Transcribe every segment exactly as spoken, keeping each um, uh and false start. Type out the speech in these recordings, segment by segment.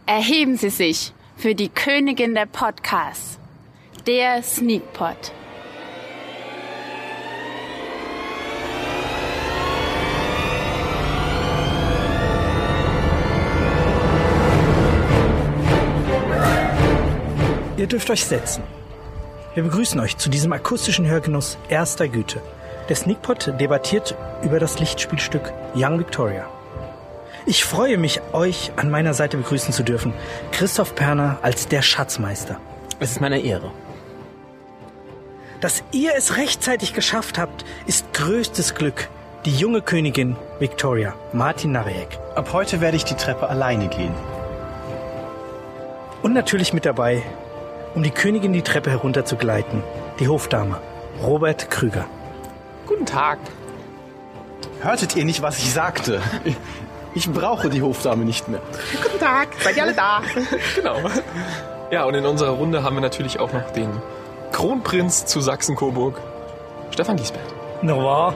Erheben Sie sich für die Königin der Podcasts, der Sneakpot. Ihr dürft euch setzen. Wir begrüßen euch zu diesem akustischen Hörgenuss erster Güte. Der Sneakpot debattiert über das Lichtspielstück Young Victoria. Ich freue mich, euch an meiner Seite begrüßen zu dürfen. Christoph Perner als der Schatzmeister. Es ist meine Ehre. Dass ihr es rechtzeitig geschafft habt, ist größtes Glück. Die junge Königin Victoria, Martin Narejek. Ab heute werde ich die Treppe alleine gehen. Und natürlich mit dabei, um die Königin die Treppe herunter zu gleiten, die Hofdame, Robert Krüger. Guten Tag. Hörtet ihr nicht, was ich sagte? Ich brauche die Hofdame nicht mehr. Guten Tag. Seid ihr alle da? Genau. Ja, und in unserer Runde haben wir natürlich auch noch den Kronprinz zu Sachsen-Coburg, Stefan Giesbert. Noir.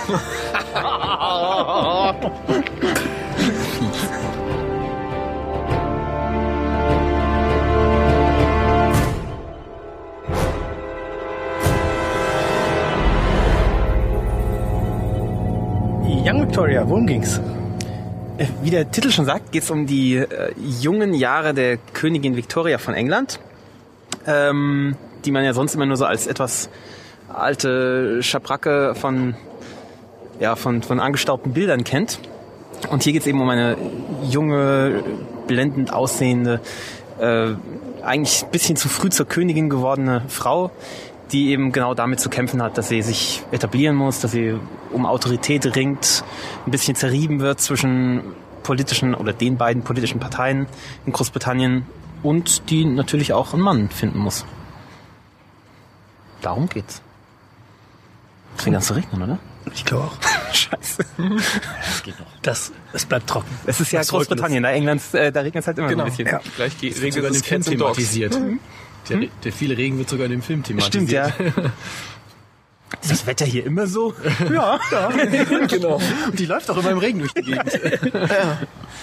Young Victoria, worum ging's? Wie der Titel schon sagt, geht es um die äh, jungen Jahre der Königin Victoria von England, ähm, die man ja sonst immer nur so als etwas alte Schabracke von, ja, von, von angestaubten Bildern kennt. Und hier geht es eben um eine junge, blendend aussehende, äh, eigentlich ein bisschen zu früh zur Königin gewordene Frau, die eben genau damit zu kämpfen hat, dass sie sich etablieren muss, dass sie um Autorität ringt, ein bisschen zerrieben wird zwischen politischen oder den beiden politischen Parteien in Großbritannien und die natürlich auch einen Mann finden muss. Darum geht's. Es fängt an zu regnen, oder? Ich glaube auch. Scheiße. Das geht noch. Das, es bleibt trocken. Es ist ja Was Großbritannien, da England, äh, da regnet es halt immer Genau. ein bisschen. Ja. Gleich geht Wird sogar in dem Film thematisiert. Mhm. Der, der viele Regen wird sogar in dem Film thematisiert. Stimmt, ja. Ist das Wetter hier immer so? Ja, ja. Genau. Und die läuft auch immer im Regen durch die Gegend. Ja.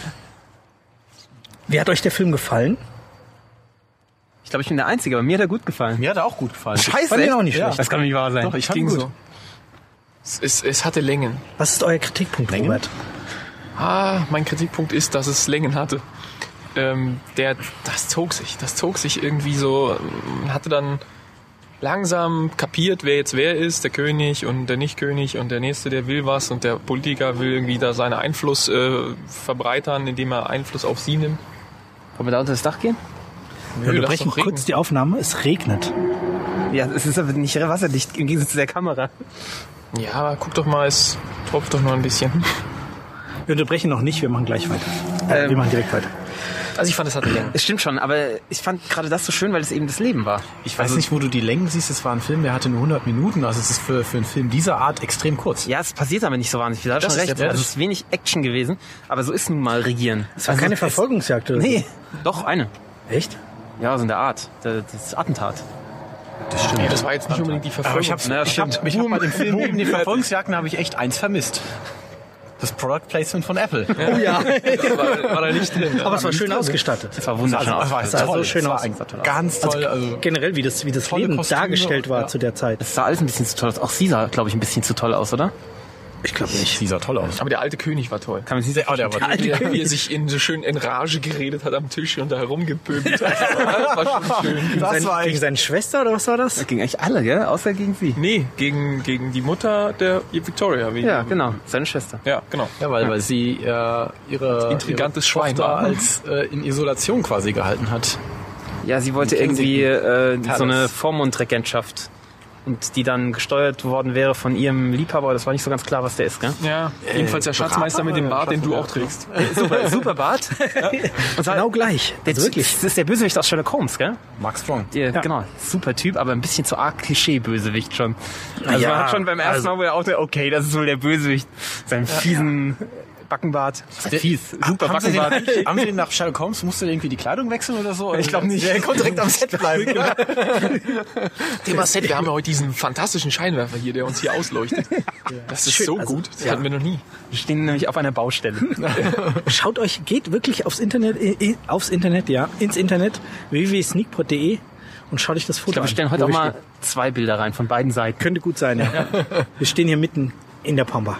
Wie hat euch der Film gefallen? Ich glaube, ich bin der Einzige, aber mir hat er gut gefallen. Mir hat er auch gut gefallen. Scheiße, Fand ich echt? auch nicht Ja. schlecht. Das kann nicht wahr sein. Doch, ich fand ihn Ging gut. so. Es, es, es hatte Längen. Was ist euer Kritikpunkt, Längen? Robert? Ah, mein Kritikpunkt ist, dass es Längen hatte. Ähm, der, das zog sich, das zog sich irgendwie so, man hatte dann langsam kapiert, wer jetzt wer ist, der König und der Nicht-König und der Nächste, der will was und der Politiker will irgendwie da seinen Einfluss äh, verbreitern, indem er Einfluss auf sie nimmt. Wollen wir da unter das Dach gehen? Wir Nö, lass unterbrechen doch regnen. kurz die Aufnahme. Es regnet. Ja, es ist aber nicht wasserdicht im Gegensatz zu der Kamera. Ja, aber guck doch mal, es tropft doch nur ein bisschen. Wir unterbrechen noch nicht, wir machen gleich weiter. Äh, Ähm, wir machen direkt weiter. Also ich fand, es hatte Längen. Es stimmt schon, aber ich fand gerade das so schön, weil es eben das Leben war. Ich weiß nicht, wo du die Längen siehst. Es war ein Film, der hatte nur hundert Minuten. Also es ist für, für einen Film dieser Art extrem kurz. Ja, es passiert aber nicht so wahnsinnig viel. Du hast Das schon ist recht. der Also Punkt. es ist wenig Action gewesen, aber so ist nun mal Regieren. Es war keine Verfolgungsjagd oder Nee, doch, eine. so. Echt? Ja, so in der Art. Das, das Attentat. Das stimmt. Nee, das war jetzt nicht unbedingt die Verfolgung. Aber ich habe Na, ich hab, stimmt. ich hab bei dem Film neben den Verfolgungsjagden habe ich echt eins vermisst. Das Product Placement von Apple. Oh ja. war, war da nicht drin. Aber es war schön ausgestattet. Das war wunderschön. Also, aus. das war sah so schön das war aus. eigentlich Ganz toll. Also, Generell, wie das, wie das Tolle Leben Kostüme, dargestellt war ja. zu der Zeit. Das sah alles ein bisschen zu toll aus. Auch sie sah, glaube ich, ein bisschen zu toll aus, oder? Ich glaube nicht. die sah toll aus. Aber der alte König war toll. Kann man sich nicht Oh, der war Wie er, wie er sich in so schön in Rage geredet hat am Tisch und da herumgepöbelt hat. Das war schon schön. Das Sein, war gegen echt. seine Schwester oder was war das? Gegen eigentlich alle, gell? Außer gegen sie. Nee, gegen, gegen die Mutter der Victoria. Wie Ja, genau. Seine Schwester. Ja, genau. Ja, weil, weil sie äh, ihre, Intrigantes ihre Schwein Tochter war. als äh, in Isolation quasi gehalten hat. Ja, sie wollte Die irgendwie äh, so Palace. eine Vormundregentschaft. Und die dann gesteuert worden wäre von ihrem Liebhaber. Das war nicht so ganz klar, was der ist, gell? Ja, jedenfalls der Schatzmeister mit dem Bart, den du auch trägst. Super, super Bart. Ja. Und zwar, Genau gleich. der, Also wirklich. Das ist der Bösewicht aus Sherlock Holmes, gell? Mark Strong. Der, Genau, super Typ, aber ein bisschen zu arg Klischee-Bösewicht schon. Also Ja, man hat schon beim ersten also- Mal, wo er auch der, okay, das ist wohl der Bösewicht, seinen fiesen Backenbart. Fies. Super haben, Sie den, Backenbart. haben Sie den nach Sherlock Holmes, musste der irgendwie die Kleidung wechseln oder so? Ich glaube nicht. Der konnte direkt am Set bleiben. Thema Set, wir haben ja heute diesen fantastischen Scheinwerfer hier, der uns hier ausleuchtet. Das ist so gut, das hatten wir noch nie. Wir stehen nämlich auf einer Baustelle. Schaut euch, geht wirklich aufs Internet, äh, aufs Internet, ja, ins Internet, w w w punkt sneakpot punkt d e und schaut euch das Foto Ich glaube, wir stellen an. heute auch wo wir mal stehen. zwei Bilder rein von beiden Seiten. Könnte gut sein, ja. Wir stehen hier mitten in der Pampa.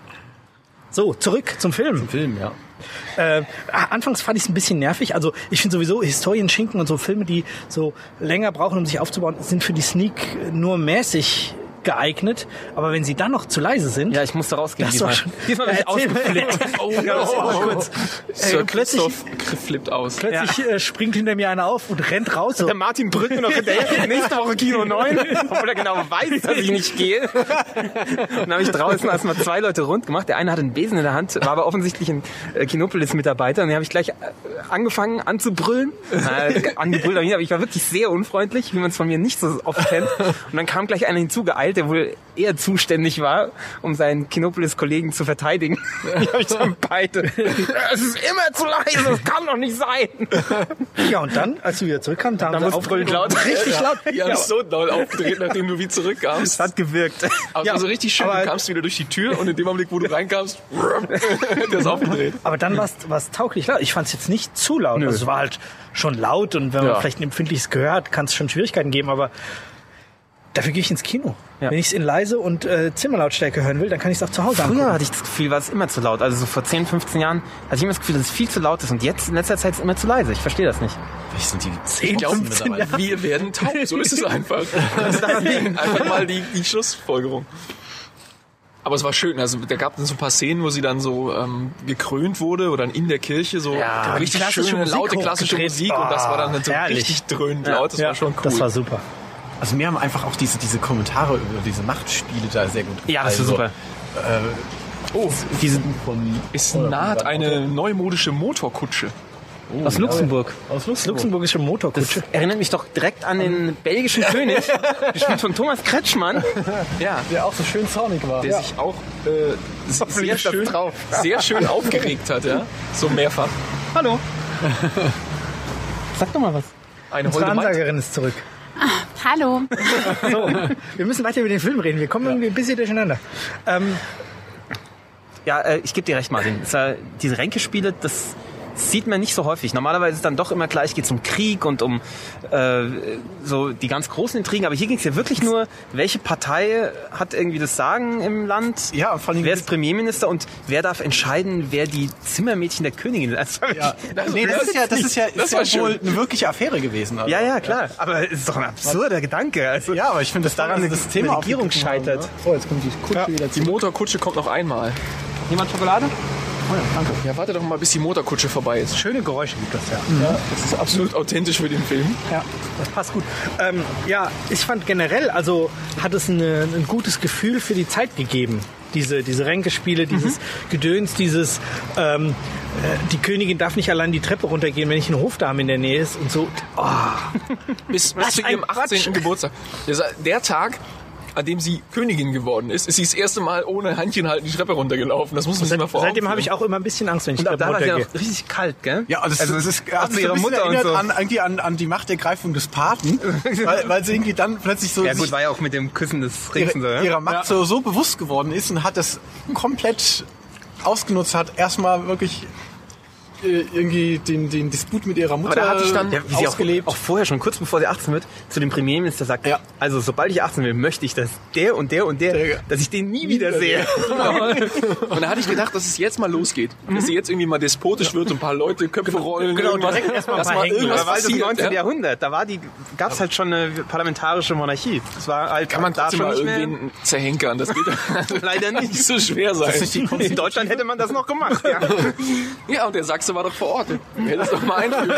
So, zurück zum Film. Film, ja. Äh, anfangs fand ich es ein bisschen nervig. Also ich finde sowieso Historienschinken und so Filme, die so länger brauchen, um sich aufzubauen, sind für die Sneak nur mäßig geeignet. Aber wenn sie dann noch zu leise sind... Ja, ich musste rausgehen. Das war diesmal. schon- Diesmal bin ich Erzähl mal. ausgeflippt. Oh, Ja, das war kurz. Sir Äh, plötzlich Christoph flippt aus. plötzlich äh, springt hinter mir einer auf und rennt raus. So. Der Martin brüllt mir noch hinterher. Nächste Woche Kino neun, obwohl er genau weiß, dass ich nicht gehe. Dann habe ich draußen erstmal zwei Leute rund gemacht. Der eine hatte einen Besen in der Hand, war aber offensichtlich ein äh, Kinopolis-Mitarbeiter. Und den habe ich gleich äh, angefangen anzubrüllen. Äh, angebrüllt, aber ich war wirklich sehr unfreundlich, wie man es von mir nicht so oft kennt. Und dann kam gleich einer hinzugeeilt, der wohl eher zuständig war, um seinen Kinopolis-Kollegen zu verteidigen. Die habe ich dann beide. Es ist immer zu leise, das kann doch nicht sein. Ja, und dann, als wir wieder zurückkamen, da haben Dann sie musst du brüllen aufgeregt. laut. Richtig laut. Die haben so doll aufgedreht, nachdem du wie zurückkamst. Das hat gewirkt. Aber Ja, also richtig schön, aber- du kamst wieder durch die Tür und in dem Augenblick, wo du reinkamst, der ist aufgedreht. Aber dann war es tauglich laut. Ich fand es jetzt nicht zu laut. Also es war halt schon laut und wenn man Ja. vielleicht ein empfindliches Gehör hat, kann es schon Schwierigkeiten geben, aber dafür gehe ich ins Kino. Ja. Wenn ich es in leise und äh, Zimmerlautstärke hören will, dann kann ich es auch zu Hause Früher angucken. hatte ich das Gefühl, war es immer zu laut. Also so vor zehn, fünfzehn Jahren hatte ich immer das Gefühl, dass es viel zu laut ist. Und jetzt in letzter Zeit ist es immer zu leise. Ich verstehe das nicht. Vielleicht sind die zehn, Ja, fünfzehn Jahre. wir werden taub, so ist es einfach. Einfach mal die, die Schlussfolgerung. Aber es war schön, also da gab es so ein paar Szenen, wo sie dann so ähm, gekrönt wurde oder dann in der Kirche so Ja, richtig klassische schöne, Musik laute klassische hochgedreht. Musik und das war dann so herrlich. richtig dröhnend laut, das Ja, war schon cool. Das war super. Also mir haben einfach auch diese, diese Kommentare über diese Machtspiele da sehr gut gefallen. Ja, das ist super. Oh, Diese von es naht eine neumodische Motorkutsche. Aus Luxemburg. aus Luxemburg. Luxemburgische Das Motorkutsche. erinnert mich doch direkt an den belgischen König, gespielt von Thomas Kretschmann. Ja, Der auch so schön zornig war. der sich auch äh, sehr, ist das schön, drauf. sehr schön aufgeregt hat, ja. So mehrfach. Hallo. Sag doch mal was. Eine Unsere holde Maid. Ansagerin ist zurück. Hallo. So, wir müssen weiter über den Film reden. Wir kommen irgendwie ein bisschen durcheinander. Ähm, Ja, äh, ich gebe dir recht, Martin. Das, äh, diese Ränkespiele, das sieht man nicht so häufig. Normalerweise ist es dann doch immer gleich, geht es um Krieg und um äh, so die ganz großen Intrigen. Aber hier ging es ja wirklich nur, welche Partei hat irgendwie das Sagen im Land? Ja, und vor allem wer ist Premierminister und wer darf entscheiden, wer die Zimmermädchen der Königin ist? Also, Ja. Nee, das ist ja, das ist ja, Das ist war ja wohl schön. eine wirkliche Affäre gewesen. Also. ja, ja, klar. Aber es ist doch ein absurder Gedanke. Also, Ja, aber ich finde, dass daran das Thema eine Regierung aufgegriffen haben, scheitert. ne? Oh, jetzt kommt die Kutsche wieder Die Motorkutsche kommt noch einmal. Jemand Schokolade? Ja, warte doch mal, bis die Motorkutsche vorbei ist. schöne Geräusche gibt das ja. Ja, das ist absolut authentisch für den Film. Ja, das passt gut. Ähm, ja, ich fand generell, also hat es eine, ein gutes Gefühl für die Zeit gegeben. Diese, diese Ränkespiele, dieses Gedöns, dieses ähm, äh, die Königin darf nicht allein die Treppe runtergehen, wenn nicht eine Hofdame in der Nähe ist und so. Oh, Bis, bis Was zu ein ihrem achtzehnten Quatsch. Geburtstag. Der, der Tag, an dem sie Königin geworden ist, ist sie das erste Mal ohne Handchen halten die Treppe runtergelaufen. Das muss man sich mal vor Augen seitdem habe ich führen. auch immer ein bisschen Angst, wenn ich Und ab Treppen da war es ja runtergehe. noch richtig kalt, gell? Ja, das, also, das ist auch hat zu mich ihrer ein bisschen Mutter und erinnert so. an, irgendwie an, an die Machtergreifung des Paten, weil, weil sie irgendwie dann plötzlich so Ja sich gut, war ja auch mit dem Küssen des Rings und so, ihre, ja? ihrer Macht so, so bewusst geworden ist und hat das komplett ausgenutzt, hat erstmal wirklich äh, irgendwie den, den Disput mit ihrer Mutter da hatte ich dann- Ja, wie sie auch, ausgelebt. auch vorher schon, kurz bevor sie achtzehn wird, zu dem Premierminister sagt, Ja. also sobald ich achtzehn bin, möchte ich, dass der und der und der, Der- dass ich den nie wieder sehe. Und da hatte ich gedacht, dass es jetzt mal losgeht. Dass sie jetzt irgendwie mal despotisch wird und ein paar Leute Köpfe rollen. genau, irgendwas, direkt erstmal ein dass paar mal hängen. irgendwas Aber war das passiert. neunzehnten Ja? Jahrhundert, da war die, gab es halt schon eine parlamentarische Monarchie. Das war halt Kann man da trotzdem schon mal nicht mehr. irgendwen zerhenkern. Das geht Leider nicht. nicht so schwer sein. In Deutschland hätte man das noch gemacht, ja. Ja, und der Sachse war doch vor Ort. Hätte es doch mal einführen.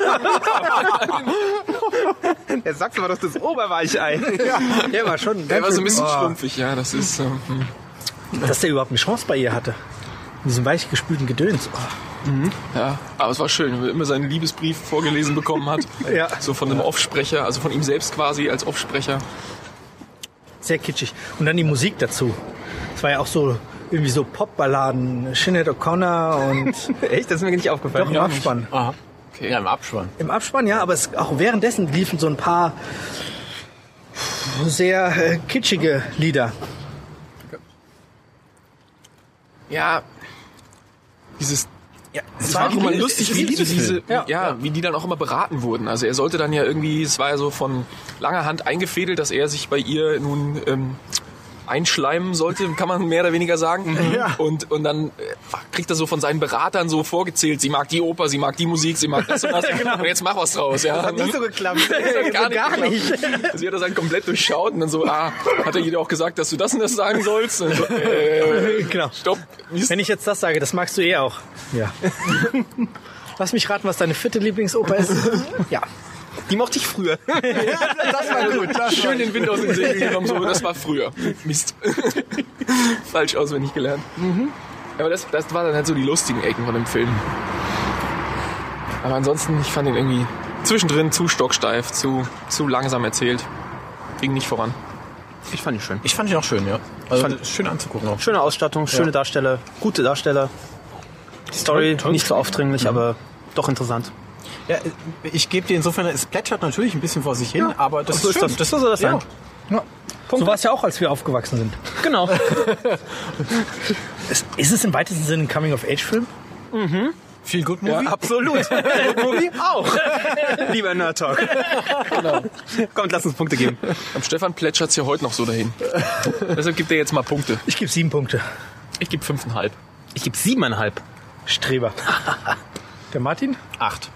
Der Sachse war doch das Oberweichei. Der war schon. Der war so ein bisschen Oh, schlumpfig, ja. Das ist. Ähm, hm. dass der überhaupt eine Chance bei ihr hatte. In diesem weichgespülten Gedöns. Oh. Ja, aber es war schön, wenn er immer seinen Liebesbrief vorgelesen bekommen hat. Ja. So von einem Offsprecher, also von ihm selbst quasi als Offsprecher. Sehr kitschig. Und dann die Musik dazu. Es war ja auch so irgendwie so Popballaden, Sinead O'Connor und Echt? Das ist mir nicht aufgefallen. doch im Abspann. Aha. Okay. Ja, im Abspann. Im Abspann, ja, aber es, auch währenddessen liefen so ein paar sehr äh, kitschige Lieder. Ja, dieses Ja, es war auch immer lustig, wie, wie diese, Ja. ja, wie die dann auch immer beraten wurden. Also er sollte dann ja irgendwie, es war ja so von langer Hand eingefädelt, dass er sich bei ihr nun ähm, einschleimen sollte, kann man mehr oder weniger sagen. Ja. Und, und dann äh, kriegt er so von seinen Beratern so vorgezählt, sie mag die Oper, sie mag die Musik, sie mag das und das. Und jetzt mach was draus. Ja. Hat nicht so geklappt. Das hat gar, gar nicht. geklappt. Sie hat das halt komplett durchschaut und dann so, ah, hat er jeder auch gesagt, dass du das und das sagen sollst? Und so, äh, Genau. Stopp. Wenn ich jetzt das sage, das magst du eh auch. Ja. Lass mich raten, was deine vierte Lieblingsoper ist. Ja. Die mochte ich früher. Das war gut. Schön den Wind aus den Segeln genommen, so, das war früher. Mist. Falsch auswendig gelernt. Mhm. Aber das, das war dann halt so die lustigen Ecken von dem Film. Aber ansonsten, ich fand ihn irgendwie zwischendrin zu stocksteif, zu, zu langsam erzählt. Ging nicht voran. Ich fand ihn schön. Ich fand ihn auch schön, ja. Also fand- schön anzugucken auch. Schöne Ausstattung, schöne Ja. Darsteller, gute Darsteller. Die Story Toll, toll. nicht so aufdringlich, aber doch interessant. Ja, ich gebe dir insofern, es plätschert natürlich ein bisschen vor sich hin, aber das so ist ist schön. das. So soll das sein. Ja. So war es ja auch, als wir aufgewachsen sind. Genau. Ist, ist es im weitesten Sinne ein Coming-of-Age-Film? Viel Good Movie. Absolut. Movie auch. Lieber Nerd Talk. Genau. Kommt, lass uns Punkte geben. Am Stefan plätschert's ja heute noch so dahin. Deshalb gibt er jetzt mal Punkte. Ich gebe sieben Punkte. Ich gebe fünfeinhalb. Ich gebe siebeneinhalb. Streber. Der Martin? Acht.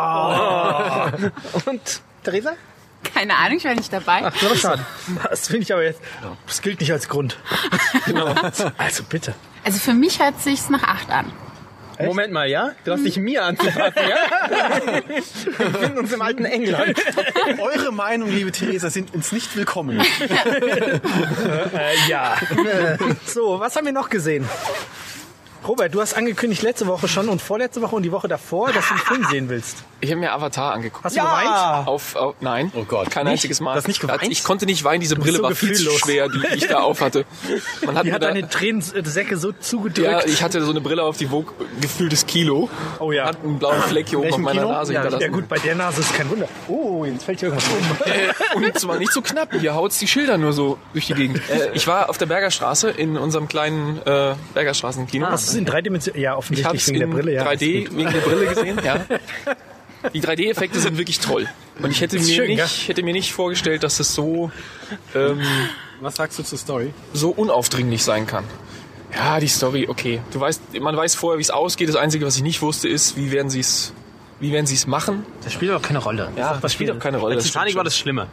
Und Theresa? Keine Ahnung, ich war nicht dabei. Das ist aber schade. Das finde ich aber jetzt. Das gilt nicht als Grund. Genau. Also bitte. Also für mich hört sich's nach acht an. Echt? Moment mal, ja? Du hast dich mir anzupassen, ja? Wir befinden uns im alten England. Eure Meinung, liebe Theresa, sind uns nicht willkommen. Äh, ja. So, was haben wir noch gesehen? Robert, du hast angekündigt letzte Woche schon und vorletzte Woche und die Woche davor, dass du einen Film sehen willst. Ich habe mir Avatar angeguckt. Hast du geweint? Auf, auf, nein. Oh Gott. Kein einziges Mal. Du hast nicht geweint? Ich konnte nicht weinen, diese bist Brille so war viel zu gefühllos. schwer, die ich da auf hatte. Man hat Die mir hat da, deine Tränensäcke so zugedrückt. ja, ich hatte so eine Brille auf, die wog gefühltes Kilo. Oh ja. Hat einen blauen Fleck hier oben auf Welchem meiner Kino? Nase ja, hinterlassen. ja gut, bei der Nase ist kein Wunder. Oh, jetzt fällt hier irgendwas um. Äh, und zwar nicht so knapp. Hier haut's die Schilder nur so durch die Gegend. Äh, ich war auf der Bergerstraße in unserem kleinen äh, Bergerstraßenkino. Hast du es in drei Dimensionen? Ja, Ich offensichtlich habe es wegen in der Brille, ja. drei D wegen der Brille gesehen. Ja. Die drei D-Effekte sind wirklich toll. Und ich hätte Ist mir schön, nicht, gell? hätte mir nicht vorgestellt, dass es so ähm, Was sagst du zur Story? so unaufdringlich sein kann. Ja, die Story, okay. Du weißt, man weiß vorher, wie es ausgeht. Das Einzige, was ich nicht wusste, ist, wie werden sie es, wie werden sie es machen. Das spielt aber keine Rolle. Ja, das spielt auch keine Rolle. Bei das Titanic stimmt war das Schlimme.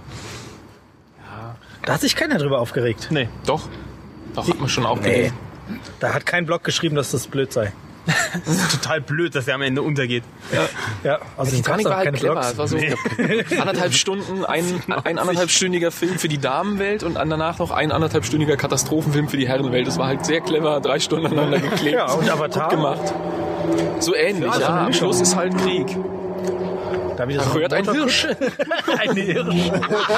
Da hat sich keiner drüber aufgeregt. Nee. schon. Doch, doch hat man schon aufgeregt. Da hat kein Blog geschrieben, dass das blöd sei. Das ist total blöd, dass der am Ende untergeht. Ja, also Titanic war halt keine clever. Blogs. Es war so anderthalb Stunden, ein, ein anderthalbstündiger Film für die Damenwelt und danach noch ein anderthalbstündiger Katastrophenfilm für die Herrenwelt. Das war halt sehr clever, drei Stunden aneinander geklebt. Ja, und Avatar? Gut gemacht. So ähnlich, Ja, ja. so eine Am Mischung. Schluss ist halt Krieg. Da wieder Da so hört ein Motor- Hirsch. ein Hirsch.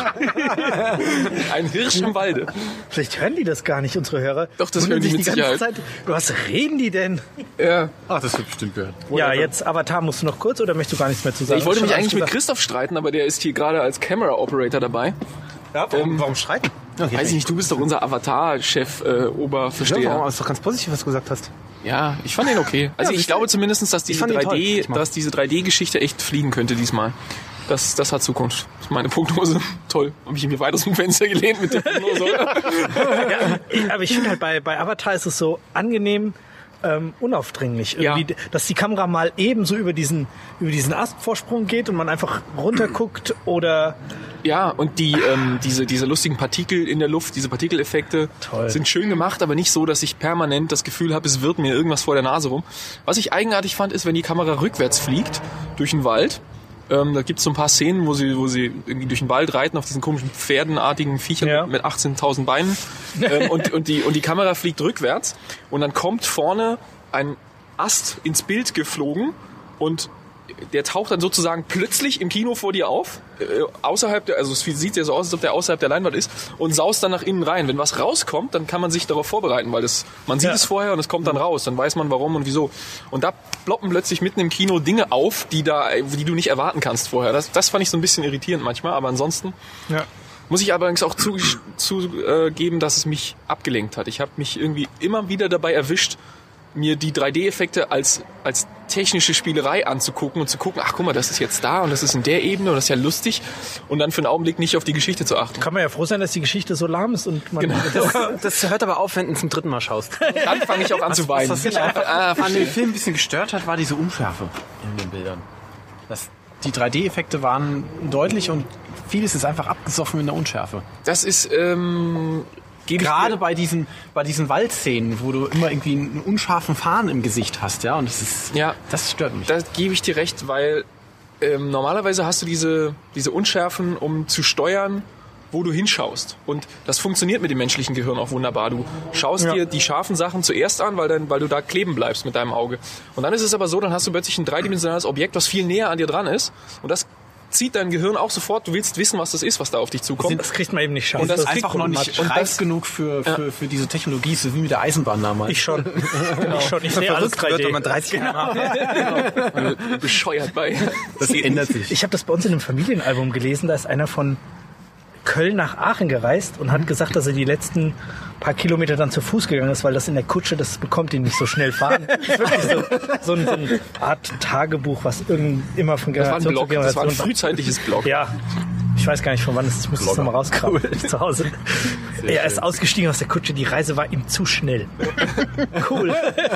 Ein Hirsch im Walde. Vielleicht hören die das gar nicht, unsere Hörer. Doch, das Wundern hören die sich mit die ganze Sicherheit. Zeit. Was reden die denn? Ja. Ach, das wird bestimmt gehört. Ja, jetzt Avatar musst du noch kurz oder möchtest du gar nichts mehr zu sagen? Ich wollte Hast mich schon eigentlich mit alles Christoph streiten, aber der ist hier gerade als Camera Operator dabei. Ja, warum, warum streiten? Okay, Weiß ich nicht, du bist doch unser Avatar-Chef, äh, Ja, Oberversteher. warum? Das ist doch ganz positiv, was du gesagt hast. Ja, ich fand den okay. Also Ja, ich ich- glaube zumindest, dass diese fand ihn toll, drei D, diesmal. dass diese drei D-Geschichte echt fliegen könnte diesmal. Das, das hat Zukunft. Das ist meine Prognose. Toll. Habe ich mir weit aus dem Fenster gelehnt mit der Prognose, oder? Ja, aber ich finde halt bei, bei Avatar ist es so angenehm ähm, unaufdringlich. Irgendwie, Ja. dass die Kamera mal eben so über diesen, über diesen Astvorsprung geht und man einfach runterguckt oder Ja, und die, ähm, diese, diese lustigen Partikel in der Luft, diese Partikeleffekte Toll. sind schön gemacht, aber nicht so, dass ich permanent das Gefühl habe, es wird mir irgendwas vor der Nase rum. Was ich eigenartig fand, ist, wenn die Kamera rückwärts fliegt durch den Wald. Ähm, da gibt es so ein paar Szenen, wo sie, wo sie irgendwie durch den Wald reiten auf diesen komischen pferdenartigen Viechern Ja. mit, mit achtzehntausend Beinen. ähm, und, und, die, und die Kamera fliegt rückwärts und dann kommt vorne ein Ast ins Bild geflogen und der taucht dann sozusagen plötzlich im Kino vor dir auf, äh, außerhalb der, also es sieht ja so aus, als ob der außerhalb der Leinwand ist und saust dann nach innen rein. Wenn was rauskommt, dann kann man sich darauf vorbereiten, weil das, man sieht Ja. es vorher und es kommt dann raus, dann weiß man warum und wieso. Und da ploppen plötzlich mitten im Kino Dinge auf, die da, die du nicht erwarten kannst vorher. Das, das fand ich so ein bisschen irritierend manchmal, aber ansonsten Ja. muss ich allerdings auch zugeben, zu, äh, geben, dass es mich abgelenkt hat. Ich habe mich irgendwie immer wieder dabei erwischt, mir die drei D-Effekte als, als technische Spielerei anzugucken und zu gucken, ach guck mal, das ist jetzt da und das ist in der Ebene und das ist ja lustig und dann für einen Augenblick nicht auf die Geschichte zu achten. Kann man ja froh sein, dass die Geschichte so lahm ist und man Genau. Das hört aber auf, wenn du zum dritten Mal schaust. Dann fange ich auch an zu weinen. Was mich einfach an dem Film ein bisschen gestört hat, war diese Unschärfe in den Bildern. Das, die drei D-Effekte waren deutlich und vieles ist einfach abgesoffen in der Unschärfe. Das ist, ähm, gebe ich Gerade dir- bei diesen, bei diesen Waldszenen, wo du immer irgendwie einen unscharfen Fahren im Gesicht hast, ja, und das ist, Ja. das stört mich. Da gebe ich dir recht, weil ähm, normalerweise hast du diese, diese Unschärfen, um zu steuern, wo du hinschaust. Und das funktioniert mit dem menschlichen Gehirn auch wunderbar. Du schaust Ja. dir die scharfen Sachen zuerst an, weil, dann, weil du da kleben bleibst mit deinem Auge. Und dann ist es aber so, dann hast du plötzlich ein dreidimensionales Objekt, was viel näher an dir dran ist. Und das zieht dein Gehirn auch sofort. Du willst wissen, was das ist, was da auf dich zukommt. das kriegt man eben nicht scharf. Und das ist ist einfach noch nicht und reif das- genug für, für, für diese Technologie, so wie mit der Eisenbahn damals. Ich schon. Ich schon. Ich sehe alles drei wird, D. wenn man dreißig Jahre bescheuert bei. Das ändert sich. Ich habe das bei uns in einem Familienalbum gelesen, da ist einer von Köln nach Aachen gereist und hat gesagt, dass er die letzten paar Kilometer dann zu Fuß gegangen ist, weil das in der Kutsche, das bekommt ihn nicht so schnell fahren. Das ist wirklich so, so, ein, so eine Art Tagebuch, was irgend, immer von Das war ein Generation Blog, zu das war ein Generation... frühzeitliches Blog. Ja, ich weiß gar nicht, von wann es ist. Ich muss das nochmal rauskramen zu Hause. Er ist ausgestiegen aus der Kutsche, die Reise war ihm zu schnell. Cool.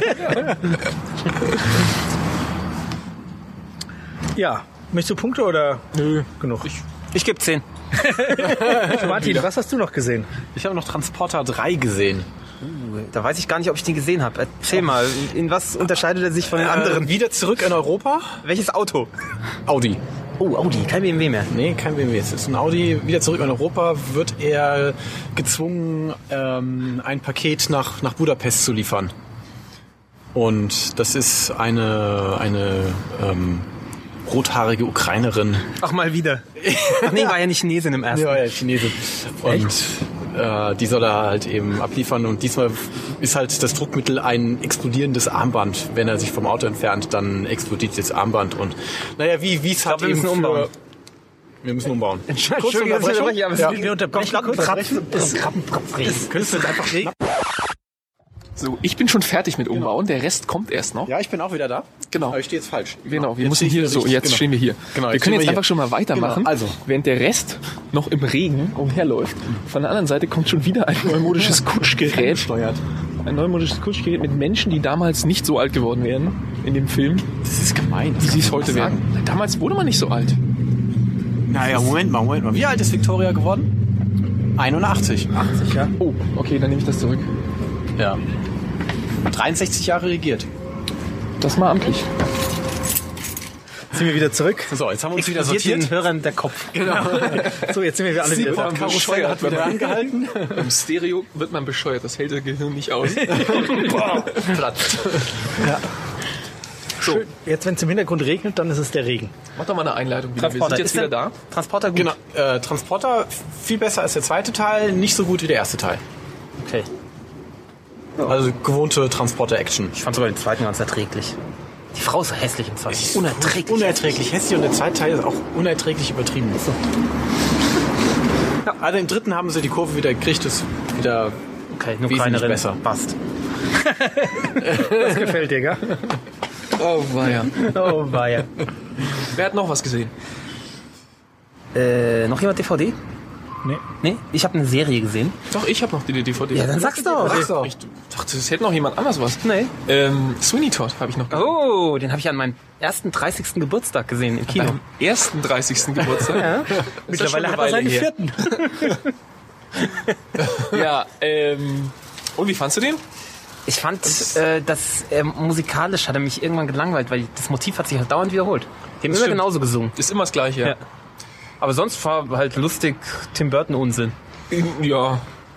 Ja, möchtest du Punkte oder? Nö, genug. Ich, ich gebe zehn. Martin, was hast du noch gesehen? Ich habe noch Transporter drei gesehen. Da weiß ich gar nicht, ob ich den gesehen habe. Erzähl mal, in was unterscheidet er sich von den anderen? Äh, wieder zurück in Europa. Welches Auto? Audi. Oh, Audi, kein B M W mehr. Nee, kein B M W. Es ist ein Audi. Wieder zurück in Europa wird er gezwungen, ähm, ein Paket nach, nach Budapest zu liefern. Und das ist eine, eine ähm, rothaarige Ukrainerin. Ach, mal wieder. Ach nee, war ja nicht Chinesin im ersten. Ja, ja, Chinese. Und äh, die soll er halt eben abliefern. Und diesmal ist halt das Druckmittel ein explodierendes Armband. Wenn er sich vom Auto entfernt, dann explodiert das Armband. Und naja, wie wie es halt wir eben müssen für- umbauen. Wir müssen umbauen. Entschuldigung, dass ich unterbreche, aber es Ja. ist- Wir unterbrechen kurz. Das Krabbenprapfreden. Könntest du jetzt einfach reden? So, ich bin schon fertig mit Umbauen, der Rest kommt erst noch. Ja, ich bin auch wieder da. Genau. Aber ich stehe jetzt falsch. Genau, wir Jetzt müssen stehe ich hier wieder so, richtig. jetzt Genau. stehen wir hier. Genau, wir jetzt können stehen jetzt wir einfach hier. schon mal weitermachen, Genau, also. während der Rest noch im Regen umherläuft. Von der anderen Seite kommt schon wieder ein neumodisches Kutschgerät. Steuert. Ein neumodisches Kutschgerät mit Menschen, die damals nicht so alt geworden wären in dem Film, Das ist gemein. wie sie es heute werden. Damals wurde man nicht so alt. Naja, Moment mal, Moment mal. Wie alt ist Victoria geworden? einundachtzig. achtzig, ja. Oh, okay, dann nehme ich das zurück. Ja. dreiundsechzig Jahre regiert. Das mal amtlich. Sind wir wieder zurück? So, jetzt haben wir uns wieder Explodiert den sortiert. Hörern der Kopf. So, jetzt sind wir alle wieder da. Karussell bescheuert, hat wenn wieder man- angehalten. Im Stereo wird man bescheuert, das hält das Gehirn nicht aus. Platzt. So, Jetzt, wenn es im Hintergrund regnet, dann ist es der Regen. mach doch mal eine Einleitung wieder. Wir Transporter. sind jetzt Ist wieder der da. Transporter gut? Genau. Äh, Transporter viel besser als der zweite Teil, nicht so gut wie der erste Teil. Okay. Also gewohnte Transporter-Action. Ich fand sogar den zweiten ganz erträglich. Die Frau ist so hässlich im zweiten. Unerträglich. Unerträglich hässlich und der zweite Teil ist auch unerträglich übertrieben. Ja, also im dritten haben sie die Kurve wieder gekriegt, ist wieder Okay, nur wesentlich kleinere besser. Passt. Das gefällt dir, gell? Oh, war ja. Oh, war ja. Wer hat noch was gesehen? Äh, noch jemand D V D? Nee. Nee, ich habe eine Serie gesehen. Doch, ich habe noch die D V D. Ja, dann sag's doch. Sag's doch. Ich dachte, es hätte noch jemand anders was. Nee. Ähm, Sweeney Todd habe ich noch gesehen. Oh, den habe ich an meinem ersten dreißigsten Geburtstag gesehen im Kino. Beim ersten dreißigsten Geburtstag. Mittlerweile hat er Weile seinen her. vierten. Ja, ähm, und wie fandst du den? Ich fand, äh, das äh, musikalisch hat er mich irgendwann gelangweilt, weil das Motiv hat sich halt dauernd wiederholt. Die haben immer stimmt. genauso gesungen. Ist immer das Gleiche, ja. Ja. Aber sonst war halt lustig Tim Burton Unsinn. Ja,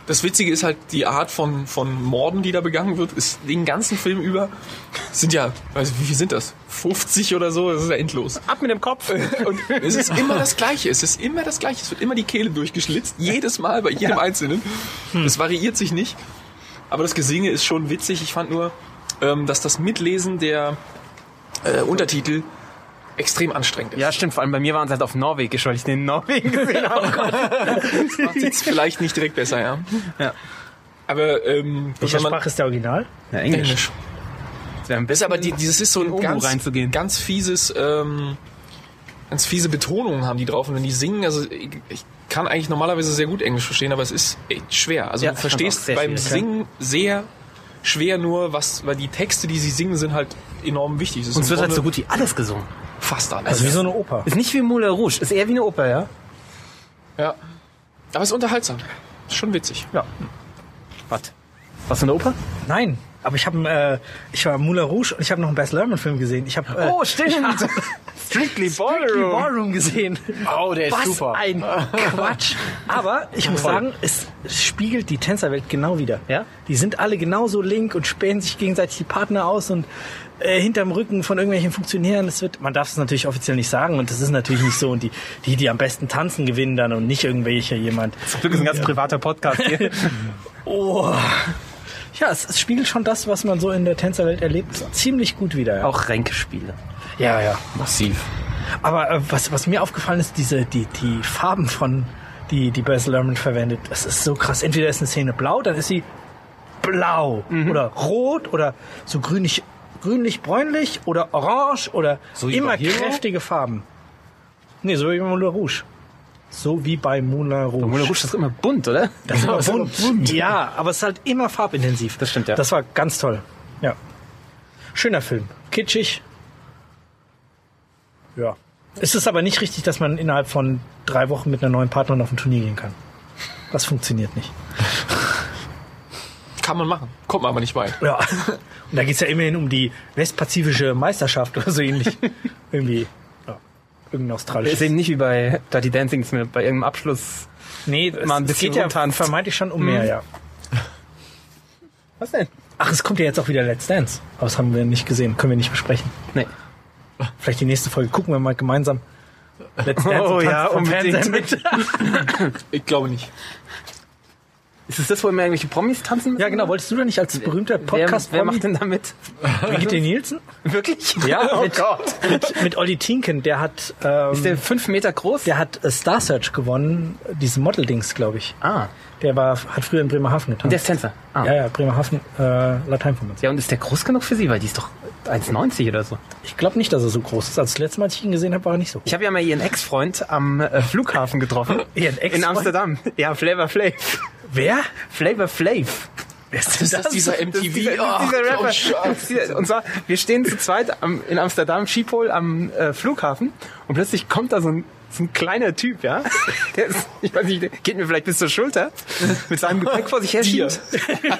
Das Witzige ist halt, die Art von, von Morden, die da begangen wird, ist den ganzen Film über, sind ja, weiß ich, wie viel sind das? fünfzig oder so, das ist ja endlos. Ab mit dem Kopf. Und es ist immer das Gleiche, es ist immer das Gleiche, es wird immer die Kehle durchgeschlitzt, jedes Mal bei jedem Einzelnen. Es variiert sich nicht, aber das Gesinge ist schon witzig. Ich fand nur, ähm, dass das Mitlesen der äh, Untertitel extrem anstrengend ist. Ja, stimmt. Vor allem bei mir waren es halt auf Norwegisch, weil ich den in Norwegen gesehen habe. Das macht jetzt vielleicht nicht direkt besser, ja. Ja. Aber, ähm... Welche Sprache ist der Original? Ja, Englisch. Englisch. Das wäre am Das ist besten, aber die, dieses ist so ein Obo ganz, reinzugehen. ganz fieses, ähm, ganz fiese Betonungen haben die drauf. Und wenn die singen, also ich, ich kann eigentlich normalerweise sehr gut Englisch verstehen, aber es ist echt schwer. Also Ja, du ich fand's verstehst auch sehr beim schwierig, Singen sehr schwer nur, was, weil die Texte, die sie singen, sind halt enorm wichtig. Es ist Und es im wird halt Grunde so gut wie alles gesungen. fast alles. Also wie so eine Oper. Ist nicht wie Moulin Rouge, ist eher wie eine Oper, ja? Ja. Aber es ist unterhaltsam. Ist schon witzig. Ja. Was? Was für eine Oper? Nein, aber ich habe äh, ich war Moulin Rouge und ich habe noch einen Baz Luhrmann Film gesehen. Ich habe äh, Oh, stimmt. Strictly Strictly Ballroom gesehen. Oh, der ist Was super. ein Quatsch. Aber ich muss sagen, es spiegelt die Tänzerwelt genau wider. Ja? Die sind alle genauso link und spähen sich gegenseitig die Partner aus und äh, hinterm Rücken von irgendwelchen Funktionären. Das wird, man darf es natürlich offiziell nicht sagen und das ist natürlich nicht so. Und die, die, die am besten tanzen, gewinnen dann und nicht irgendwelche jemand. Zum Glück ist ein ganz privater Podcast hier. Oh. Ja, es, es spiegelt schon das, was man so in der Tänzerwelt erlebt, ziemlich gut wider. Ja, Auch Ränkespiele. ja. ja. Massiv. Aber äh, was, was mir aufgefallen ist, diese, die, die Farben von, die, die Baz Luhrmann verwendet, das ist so krass. Entweder ist eine Szene blau, dann ist sie blau oder rot oder so grünlich, grünlich-bräunlich oder orange oder So wie immer bei Hero? kräftige Farben. Nee, so wie bei Moulin Rouge. So wie bei Moulin Rouge. Moulin Rouge ist immer bunt, oder? Das ist immer bunt. Ja, aber es ist halt immer farbintensiv. Das stimmt, ja. Das war ganz toll. Ja. Schöner Film. Kitschig. Ja. Es ist aber nicht richtig, dass man innerhalb von drei Wochen mit einer neuen Partnerin auf ein Turnier gehen kann. Das funktioniert nicht. Kann man machen. Kommt man aber nicht weit. Ja. Und da geht's ja immerhin um die westpazifische Meisterschaft oder so ähnlich. Irgendwie. Ja. Irgendein Ist australisches. eben nicht wie bei Dirty Dancing, dass wir bei irgendeinem Abschluss... Nee, mal ein es, es bisschen geht ja rumtanzt. vermeintlich schon um mehr, ja. Was denn? Ach, es kommt ja jetzt auch wieder Let's Dance. Aber das haben wir nicht gesehen. Können wir nicht besprechen. Nee. Vielleicht die nächste Folge gucken wir mal gemeinsam. Let's Dance Oh und ja, tanzen vom unbedingt. Fernseher mit. Ich glaube nicht. Ist es das, wo immer irgendwelche Promis tanzen müssen? Ja, genau. Wolltest du da nicht als berühmter Wer, podcast wer macht denn damit? Brigitte Nielsen? Wirklich? Ja, oh mit, Gott. mit, mit Olli Tinken. Der hat, ähm, Ist der fünf Meter groß? der hat äh, Star Search gewonnen. Diese Model-Dings, glaube ich. Ah. Der war, hat früher in Bremerhaven getan. Der ist Tänzer. Ah. Ja, ja, Bremerhaven, äh, Lateinformation. Ja, und ist der groß genug für sie? Weil die ist doch eins neunzig oder so. Ich glaube nicht, dass er so groß ist. Als das letzte Mal, als ich ihn gesehen habe, war er nicht so groß. Ich habe ja mal ihren Ex-Freund am äh, Flughafen getroffen. Ihren Ex-Freund? In Amsterdam. Ja, Flavor Flav. Wer? Flavor Flav. Wer ist Ist das dieser M T V? Dieser, Ach, dieser Rapper. oh, Scheiße. Und zwar, wir stehen zu zweit am, in Amsterdam, Schiphol am äh, Flughafen und plötzlich kommt da so ein, so ein kleiner Typ, ja. Der ist, ich weiß nicht, der geht mir vielleicht bis zur Schulter, mit seinem Gepäck vor sich her Dir. schiebt.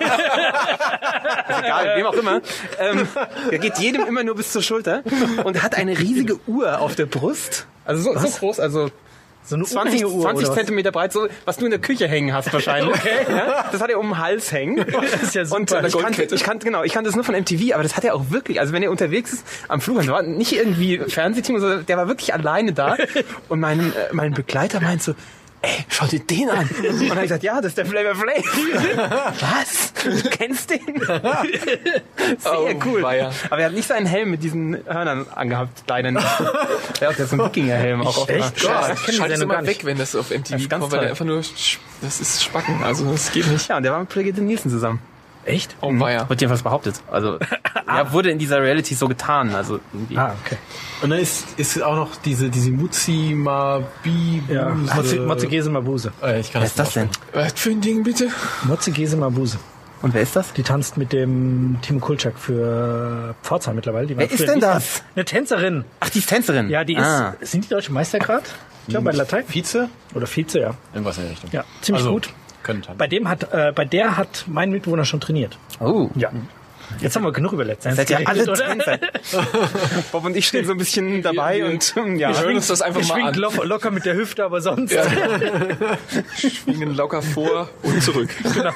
Egal, wem auch immer. Ähm, der geht jedem immer nur bis zur Schulter und hat eine riesige Uhr auf der Brust. Also so, so groß, also So eine zwanzig, Uhr zwanzig oder was? Zentimeter breit, so was du in der Küche hängen hast wahrscheinlich. Okay. Ja, das hat er um den Hals hängen. Das ist ja super. Und äh, ich, kannte, ich kannte, genau, ich kannte das nur von M T V, aber das hat er auch wirklich, also wenn er unterwegs ist am Flughafen, war nicht irgendwie Fernsehteam, sondern der war wirklich alleine da. Und mein, äh, mein Begleiter meint so, ey, schau dir den an. Und dann habe ich gesagt, ja, das ist der Flavor Flav. Was? Du kennst den? Sehr Oh, cool. weia. Aber er hat nicht seinen Helm mit diesen Hörnern angehabt, leider nicht. Er hat jetzt einen Wikingerhelm auch auf. Echt? Ja, Krass. Ich kenn die Schalt es Sendung immer gar weg, nicht. wenn das auf M T Das V ist ganz kommt, weil der toll. einfach nur, sch- das ist Spacken, also das geht nicht. Ja, und der war mit Brigitte Nielsen zusammen. Echt? Oh, weia. Wird jedenfalls behauptet. Also, ja, wurde in dieser Reality so getan. Also, irgendwie. Ah, okay. Und dann ist, ist auch noch diese, diese Muzi Mabi Ja. Motze, Motze Gese Mabuse. Äh, ich kann Wer ist das denn? Was für ein Ding, bitte? Motze Gese Mabuse. Und wer ist das? Die tanzt mit dem Timo Kulczak für Pforzheim mittlerweile. Die war Wer ist früher denn nicht- das? Eine Tänzerin. Ach, die ist Tänzerin. Ja, die ist. Ah. Sind die deutsche Meister gerade? Ich glaube bei Latein. Vize? Oder Vize, ja. Irgendwas in der Richtung. Ja, ziemlich Also, gut. Könnte. Bei dem hat, äh, bei der hat mein Mitbewohner schon trainiert. Oh. Ja. Jetzt haben wir genug über Let's Dance Seid ihr alle geredet, drin seid. Bob und ich stehen so ein bisschen dabei wir- und ja. Wir hören uns das einfach Ich mal schwing an. locker, locker mit der Hüfte, aber sonst. Ja. Schwingen locker vor und zurück. Genau.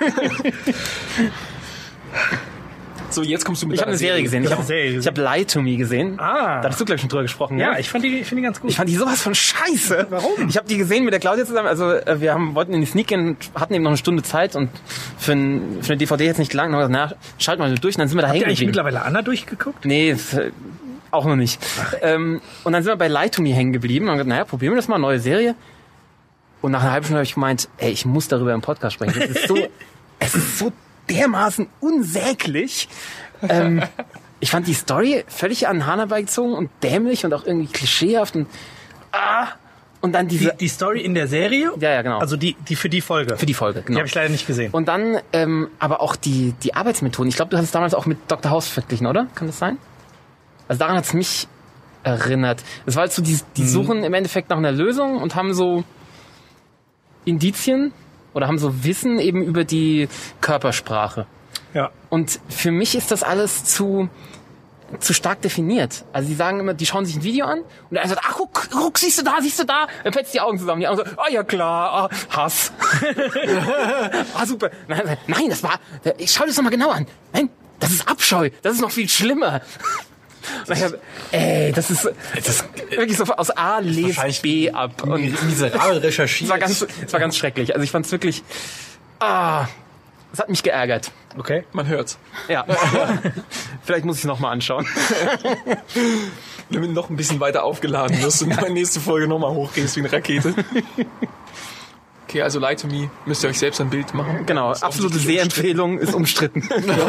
So, jetzt kommst du mit Ich habe eine deiner Serie gesehen. Ich Ja, habe Serie ich hab Lie to Me gesehen. Ah. Da hast du, glaube ich, schon drüber gesprochen. Ja, ne? ich fand die, ich finde die ganz gut. Ich fand die sowas von scheiße. Warum? Ich habe die gesehen mit der Claudia zusammen. Also äh, wir haben, wollten in die Sneak gehen, hatten eben noch eine Stunde Zeit und für, ein, für eine D V D jetzt nicht lang. Dann haben wir gesagt, na, schalt mal durch. Und dann sind wir da Habt hängen ihr eigentlich geblieben. mittlerweile Anna durchgeguckt? Nee, das, äh, auch noch nicht. Ähm, und dann sind wir bei Lie to Me hängen geblieben und haben gesagt, naja, probieren wir das mal, neue Serie. Und nach einer halben Stunde habe ich gemeint, ey, ich muss darüber im Podcast sprechen. Das ist so, es ist so dermaßen unsäglich. Ähm, ich fand die Story völlig an den Hahn herbeigezogen und dämlich und auch irgendwie klischeehaft und ah, und dann diese Die, die Story in der Serie? Ja, ja, genau. Also die, die für die Folge. für die Folge, Die genau. habe ich leider nicht gesehen. Und dann ähm, aber auch die die Arbeitsmethoden. Ich glaube, du hast es damals auch mit Doktor House verglichen, oder? Kann das sein? Also daran hat es mich erinnert. Es war halt so, die, die suchen im Endeffekt nach einer Lösung und haben so Indizien oder haben so Wissen eben über die Körpersprache. Ja. Und für mich ist das alles zu zu stark definiert. Also die sagen immer, die schauen sich ein Video an und der eine sagt, ach guck, guck, siehst du da, siehst du da? Dann fällt die Augen zusammen. Die anderen so, ah ja klar, ah, Hass. ah super. Nein, nein, das war, ich schau das doch mal genau an. Nein, das ist Abscheu. Das ist noch viel schlimmer. Und ich hab, ey, das ist, das ist wirklich so aus A lest wahrscheinlich B ab. Und miserabel es recherchiert. war ganz, es war ganz schrecklich. Also ich fand es wirklich, ah, es hat mich geärgert. Okay. Man hört's. Ja. Vielleicht muss ich es nochmal anschauen. Damit du noch ein bisschen weiter aufgeladen wirst und in der nächsten Folge nochmal hochgehst wie eine Rakete. Okay, also Lie to Me, müsst ihr euch selbst ein Bild machen. Genau, absolute Sehempfehlung ist umstritten.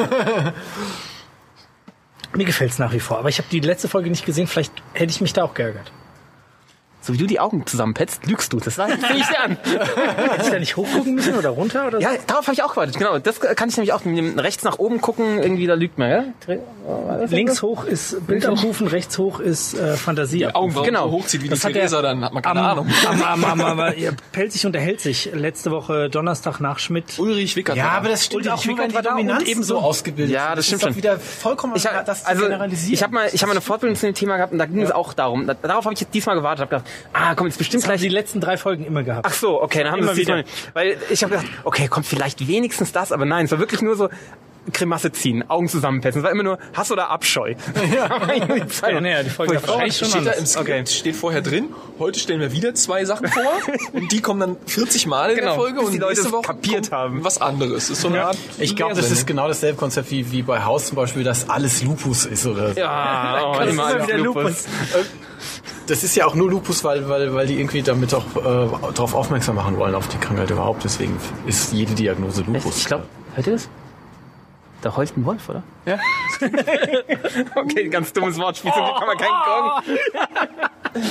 Mir gefällt's nach wie vor. Aber ich habe die letzte Folge nicht gesehen. Vielleicht hätte ich mich da auch geärgert. So wie du die Augen zusammenpetzt, lügst du. Das sehe ich dir an. Hätte ich da nicht hochgucken müssen oder runter? Oder so? Ja, darauf habe ich auch gewartet. Genau, das kann ich nämlich auch mit dem rechts nach oben gucken. Irgendwie, da lügt man, ja? Links hoch ist Bild abrufen, rechts hoch ist äh, Fantasie. Die Augenbrauen Genau. so hochzieht wie Das die hat er Theresa, dann hat man keine am, Ahnung. Am, am, am, aber ihr Pelzig unterhält sich letzte Woche Donnerstag nach Schmidt. Ulrich Wickert. Ja, war aber das stimmt Ulrich auch nur, wenn Wickert die war da und Dominanz ebenso- so ausgebildet Ja, das sind. stimmt ist doch wieder vollkommen Ich, hab- das zu also, generalisieren. ich habe mal, ich habe mal eine Fortbildung zu dem Thema gehabt und da ging es auch darum. Da, darauf habe ich jetzt diesmal gewartet. Habe gedacht, ah, komm, jetzt bestimmt Das haben gleich sie die letzten drei Folgen immer gehabt. Ach so, okay, dann haben Immer wir es diesmal wieder. nicht. Weil ich habe gedacht, okay, kommt vielleicht wenigstens das, aber nein, es war wirklich nur so Grimasse ziehen, Augen zusammenpetzen. Es war immer nur Hass oder Abscheu. Ja, Ja, nee, die Folge davor war schon Steht da im anders. Skript, Okay. steht vorher drin, heute stellen wir wieder zwei Sachen vor und die kommen dann vierzig Mal in Genau, der Folge bis und die Leute nächste es Woche kapiert kommt haben. was anderes. Das ist so eine Art Ich glaube, das ist genau dasselbe Konzept wie, wie bei Haus zum Beispiel, dass alles Lupus ist oder so. Ja, oh, Das ist immer immer alles wieder Lupus. Lupus. Das ist ja auch nur Lupus, weil, weil, weil die irgendwie damit auch äh, darauf aufmerksam machen wollen, auf die Krankheit überhaupt. Deswegen ist jede Diagnose Lupus. Ich glaube, hört ihr das? Da heult ein Wolf, oder? Ja. Okay, ganz dummes Wortspiel, zum Glück kann man keinen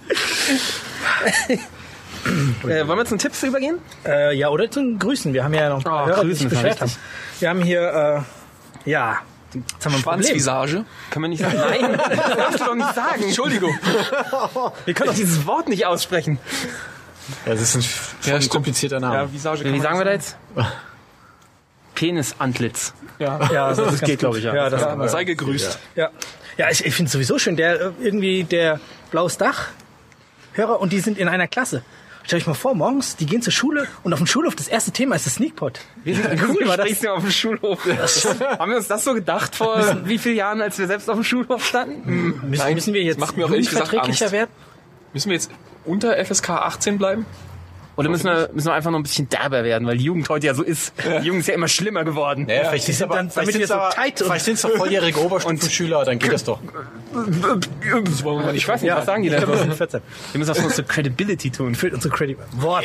Gong. äh, wollen wir zum Tipps übergehen? Äh, ja, oder zum Grüßen. Wir haben ja noch ein paar Oh, Hörer, die Grüßen sich ist beschwert haben. wichtig. Wir haben hier, äh, ja, jetzt haben wir ein Problem. Schwanzvisage. Können wir nicht sagen? Nein, das darfst du doch nicht sagen. Entschuldigung. Wir können doch dieses Wort nicht aussprechen. Ja, das ist ein, schon Ja, ein stimmt. komplizierter Name. Ja, Visage kann Wie man sagen wir nicht da jetzt? Penisantlitz. Ja. Ja, das, ist geht, glaube ich, ja. Ja, das Ja, sei gegrüßt. Ja, ja ich, ich finde es sowieso schön, der äh, irgendwie der Blaues Dach Hörer und die sind in einer Klasse. Stell euch mal vor, morgens, die gehen zur Schule und auf dem Schulhof das erste Thema ist das Sneakpot. Wir sind Cool war das. Gesprächsthema auf dem Schulhof. Haben wir uns das so gedacht vor wie vielen Jahren, als wir selbst auf dem Schulhof standen? Müssen, Nein, müssen wir jetzt macht mir auch ehrlich gesagt jugendverträglicher Angst. werden? Müssen wir jetzt unter F S K achtzehn bleiben? Oder müssen wir, müssen wir einfach noch ein bisschen derber werden, weil die Jugend heute ja so ist. Die Jugend ist ja immer schlimmer geworden. Ja, vielleicht die ist sind aber, dann- vielleicht damit wir sind's so aber, tight und- vielleicht sind es doch volljährige Oberstufenschüler, dann geht das doch. Das wollen wir mal nicht. Ich weiß nicht, was sagen die ich denn? glaub, das sind vierzehn. Wir müssen was für unsere Credibility tun. Für unsere Credit. Wort.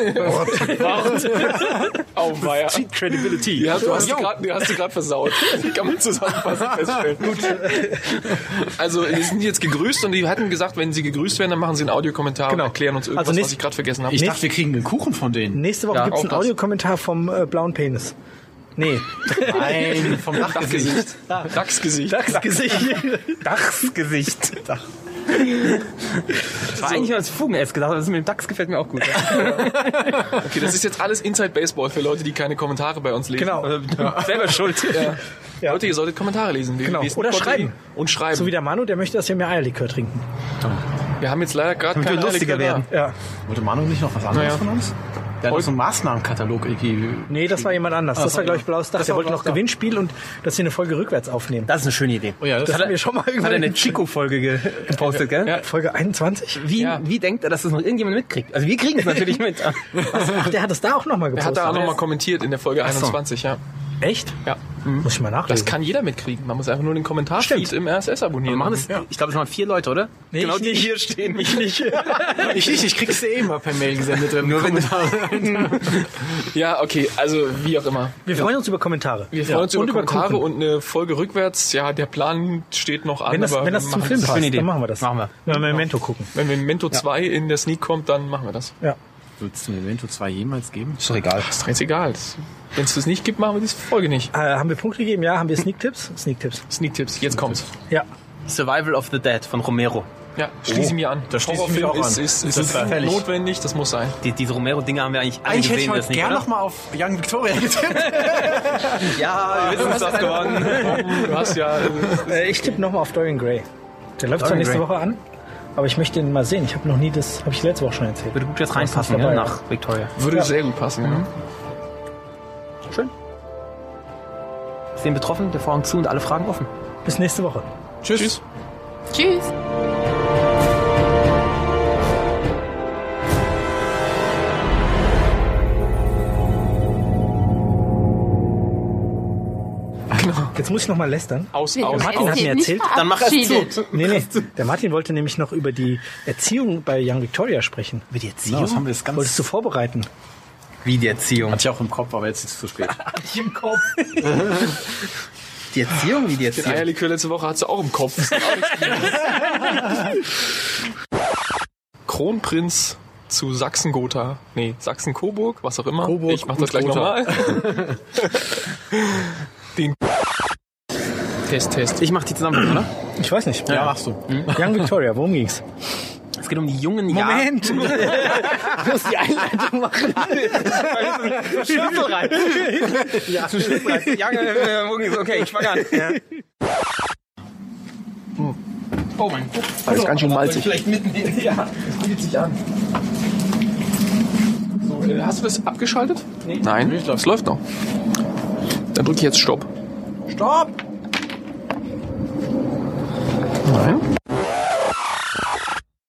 Oh, weia. Street Credibility. Ja, du hast, die grad, du hast die gerade versaut. Kann man zusammenfassend feststellen. Also, wir sind jetzt gegrüßt und die hatten gesagt, wenn sie gegrüßt werden, dann machen sie einen Audiokommentar Genau. und erklären uns irgendwas, Also nächst- was ich gerade vergessen habe. Ich dachte, wir kriegen einen Kuchen von denen. Nächste Woche Ja, gibt's auch einen das. Audiokommentar vom äh, blauen Penis. Nee. Nein, vom Dachgesicht. Dachsgesicht. Dachsgesicht. Dachsgesicht. Das war eigentlich nur als Fugen-S gedacht, aber das mit dem Dachs gefällt mir auch gut. Okay, das ist jetzt alles Inside Baseball für Leute, die keine Kommentare bei uns lesen. Genau. Selber schuld. Ja. Ja. Leute, ihr solltet Kommentare lesen. Genau. Lesen Oder Podcast schreiben. Und schreiben. So wie der Manu, der möchte, dass wir mehr Eierlikör trinken. Wir haben jetzt leider gerade Damit wir keine lustiger Eierlikör werden. Ja. Wollte Manu nicht noch was anderes Naja. von uns? Der hat doch so einen Maßnahmenkatalog irgendwie. Nee, das war jemand anders. Ah, Das das war, war glaube ich, Blaues Dach. das Der war wollte noch Blaues Dach. Gewinnspiel und dass wir eine Folge rückwärts aufnehmen. Das ist eine schöne Idee. Oh ja, das, Das hat hatten wir schon mal Hat er irgendwann. eine Chico-Folge ge gepostet, gell? Ja. Folge einundzwanzig? Wie, Ja. wie denkt er, dass das noch irgendjemand mitkriegt? Also wir kriegen es natürlich mit. Ach, der hat es da auch nochmal Er gepostet. hat da auch nochmal kommentiert in der Folge einundzwanzig, ja. Echt? Ja. Muss ich mal nachlesen. Das kann jeder mitkriegen. Man muss einfach nur den Kommentarfeed Stimmt. im R S S abonnieren. Wir machen das, ich glaube, das machen vier Leute, oder? Nee, genau ich die nicht. hier stehen. Ich nicht. ich nicht, ich krieg's dir eh immer per Mail gesendet. Nur wenn- Ja, okay, also wie auch immer. Wir freuen uns über Kommentare. Wir freuen uns Und über über Kommentare Kuchen. und eine Folge rückwärts. Ja, der Plan steht noch an. Wenn das, aber wenn das wir zum machen Film das. passt, schöne Idee. dann machen wir das. Machen wir. Wenn wir Memento gucken. Wenn wir Memento zwei in der Sneak kommt, dann machen wir das. Ja. Willst du mir Memento zwei jemals geben? Ist doch egal. Ist doch jetzt egal. Wenn es das nicht gibt, machen wir diese Folge nicht. Äh, haben wir Punkte gegeben? Ja. Haben wir Sneak-Tipps? Sneak-Tipps. Sneak-Tipps, jetzt kommt's. Ja. Survival of the Dead von Romero. Ja, schließe ich mir an. da schließe ich mich Horrorfilm auch ist, an. ist, ist, Das ist ist fertig. notwendig, das muss sein. Die, diese Romero-Dinger haben wir eigentlich alle Eigentlich hätte gesehen. ich das heute nicht, gerne oder? noch mal auf Young Victoria getippt. Ja, wir wissen, was das gewonnen. Du hast ja... Äh, ich tippe nochmal auf Dorian Gray. Der läuft zwar Dorian nächste Gray. Woche an, aber ich möchte ihn mal sehen. Ich habe noch nie das, habe ich letzte Woche schon erzählt. Würde gut jetzt Das ist reinpassen, dabei, ja, ja. nach Victoria. Würde Ja. sehr gut passen, ja. Schön. Sehen betroffen, der Vorhang zu und alle Fragen offen. Bis nächste Woche. Tschüss. Tschüss. Tschüss. Jetzt muss ich nochmal lästern. Aus, Wir- aus, Martin hat es mir wird nicht erzählt, dann mach es zu. verabschiedet. Nee, nee. Der Martin wollte nämlich noch über die Erziehung bei Young Victoria sprechen. Wie die Ja, Erziehung? das haben wir jetzt ganz... Wolltest du vorbereiten? Wie die Erziehung? Hatte ich auch im Kopf, aber jetzt ist es zu spät. Im Kopf. Die Erziehung? Wie die Den Erziehung? Eierlikör letzte Woche hat sie auch im Kopf. Das ist auch nichts Kronprinz zu Sachsen-Gotha. Nee, Sachsen-Coburg, was auch immer. Coburg ich mach das und gleich Gotha. nochmal. Den Test, Test. Ich mach die Zusammenfassung, oder? Ich weiß nicht. Ja, machst du. Young Victoria, worum ging's? Es geht um die jungen Jahre. Moment! Du musst die Einleitung machen. Schlüsselreif. Ja, Schlüsselreif. Junge, okay, ich fang an. Ja. Oh mein Gott. Das ist ganz schön malzig. Vielleicht mitnehmen. Ja, bietet sich an. So, äh, hast du das abgeschaltet? Nee. Nein, Ich glaub- es läuft noch. Dann drücke ich jetzt Stopp. Stopp! Nein.